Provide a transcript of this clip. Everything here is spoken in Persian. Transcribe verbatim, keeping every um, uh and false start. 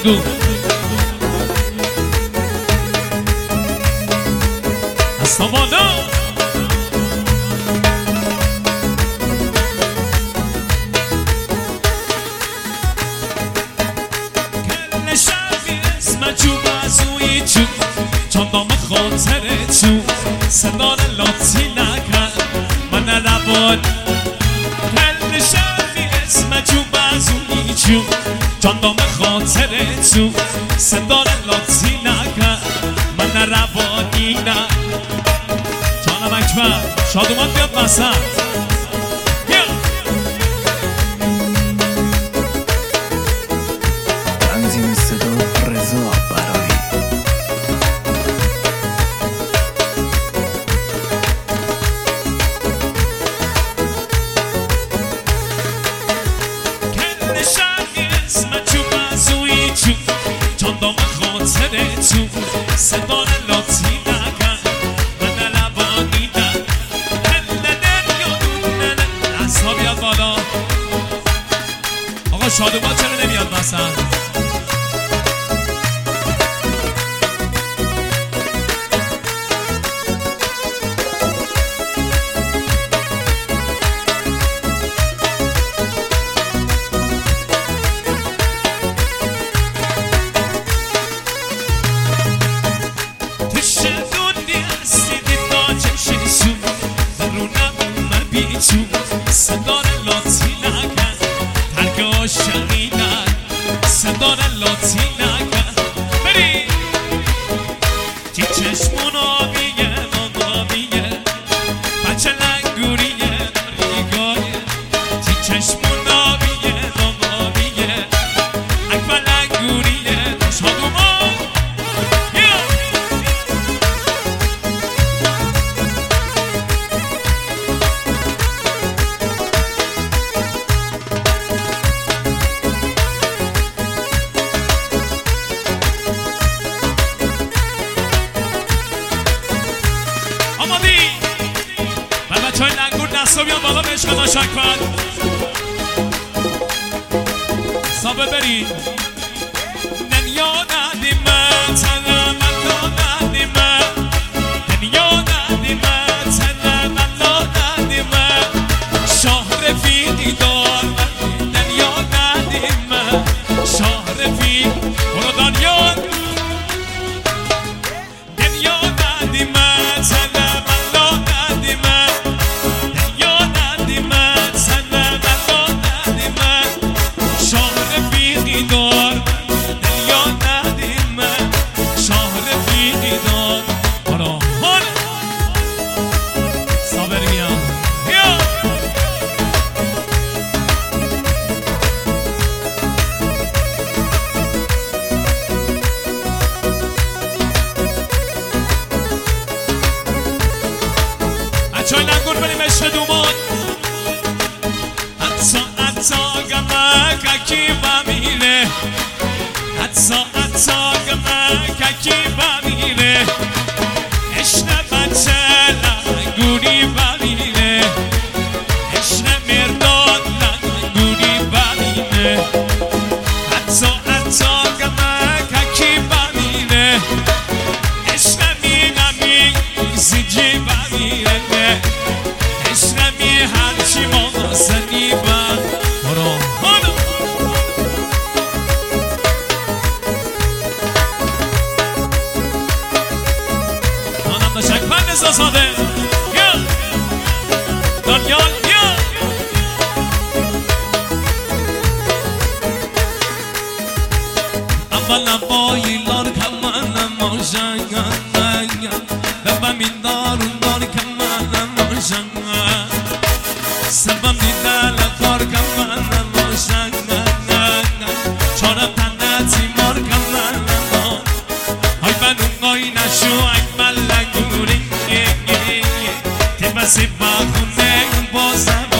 بگو از تا بالا کل شبی اسم چوب از اوی چوب چندام خاطره چوب صدان لاتی نکرد من روان کل شبی اسم چوب از اوی چوب چندام خاطره چوب صدان لاتی نکرد من روانی نه جانم اکبر شادومان بیاد وسط تنظیم صدا رضا برایی کل شبی اسم چوب از اوی چوب چندام خاطره چوب صدان لاتی نکرد من روانی نه اصلا بیاد بالا آقا شادومان چرا نمیاد وسط صدان لاتی نکن ترک عاشقی نکن صدان لاتی نکن بری چی چشمون آبیه نامابیه بچه لنگوریه ناریگایه چی چشمون آبیه نامابیه اکبر لنگوریه شادومان بچه های لنگور دستا بیان بالا به عشق ناشکبر صابه برید دنیا ندیمه تنم الله ندیمه دنیا ندیمه تنم الله ندیمه شاه رفیقی دار دنیا ندیمه شاه رفیق برو دنیا دنیا ندیمه تنم الله ندیمه چای لنگور بریم عشق دومان حتی حتی گمک اکی بمیره حتی حتی گمک اکی بمیره عشق بچه لنگوری بمیره عشق مرداد لنگوری بمیره حتی حتی گمک اکی بمیره عشق میگمی زیجی بمیره هرچی ما زنی بر برو برو دانم نشک من نزا ساده یا دانیال یا اولا بایلار کمانم ماشنگن لبم این دارون دار کمانم ماشنگن سبم دیدل کار کمانم ماشنگن چارم تنتی مار کمانم های بنونگای نشو اکمل لگوری تی بسی بخونه بازم